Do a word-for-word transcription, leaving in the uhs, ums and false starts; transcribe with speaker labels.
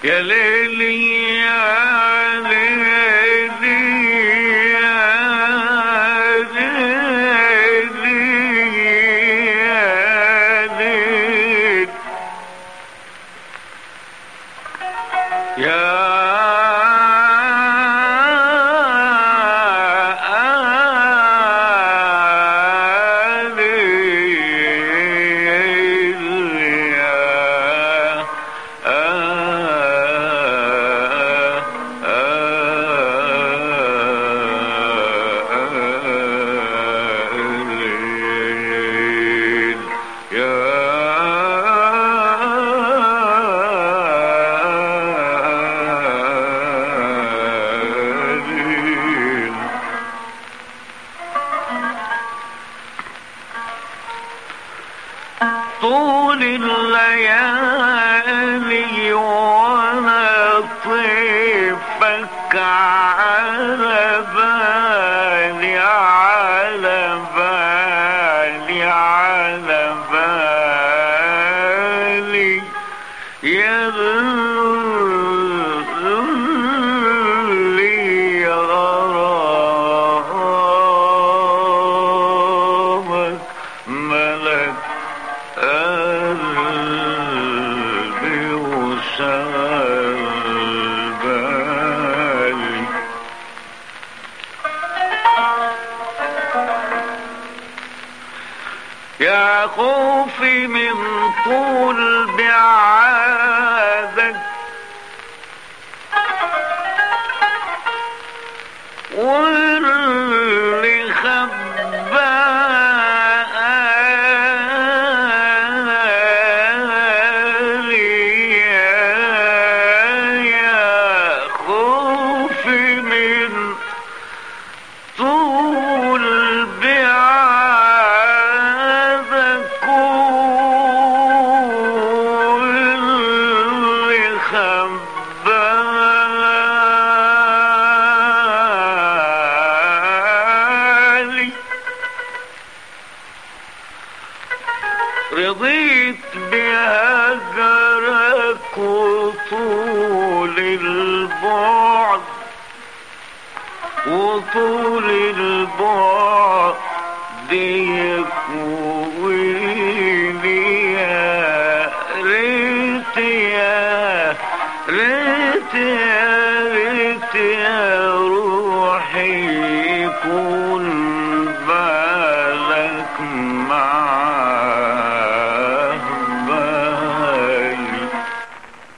Speaker 1: يا ليلي يا ليلي يا ليلي يا ليل يا طول الليالي وانا طيفك على بالي على بالي على بالي يا اللي غرامك ملك قلبي وشغل بالي يا خوفي من طول بعادك واللي خبالي يا خوفي من طول بعادك واللي خبالي رضيت بهجرك وطول البعد وطول البعد يكويني يا ريت يا ريت يا